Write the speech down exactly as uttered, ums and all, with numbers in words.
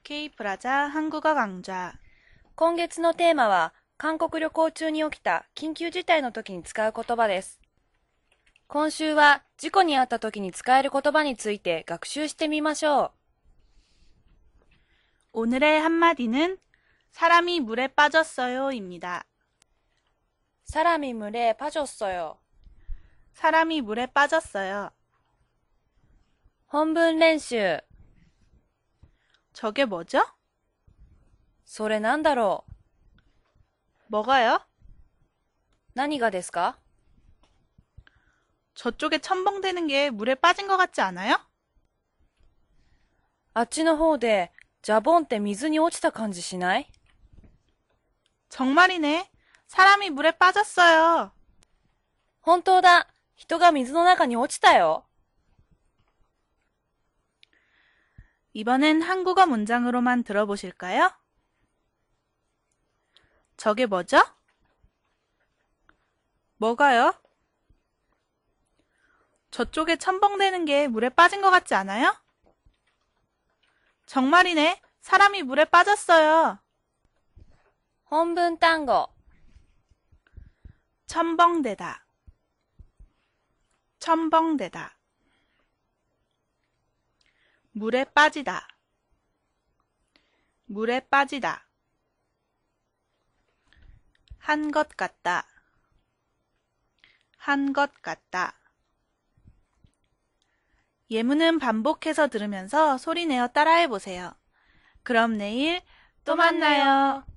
K プラザ 한국어 강좌. 今月のテーマは、韓国旅行中に起きた緊急事態の時に使う言葉です。今週は、事故に遭った時に使える言葉について学習してみましょう。 오늘의 한마디는 사람이 물에 빠졌어요입니다. 사람이 물에 빠졌어요. 사람이 물에 빠졌어요. 本文練習。 저게 뭐죠? それなんだろう。 뭐가요? 何がですか？ 저쪽에 첨벙대는 게 물에 빠진 것 같지 않아요? あっちの方でジャボンって水に落ちた感じしない？ 정말이네. 사람이 물에 빠졌어요. 本当だ。人が水の中に落ちたよ。 이번엔 한국어 문장으로만 들어보실까요? 저게 뭐죠? 뭐가요? 저쪽에 첨벙대는 게 물에 빠진 것 같지 않아요? 정말이네. 사람이 물에 빠졌어요. 本文単語。 첨벙대다. 첨벙대다. 물에 빠지다. 물에 빠지다. 한 것 같다. 한 것 같다. 예문은 반복해서 들으면서 소리내어 따라해보세요. 그럼 내일 또 만나요.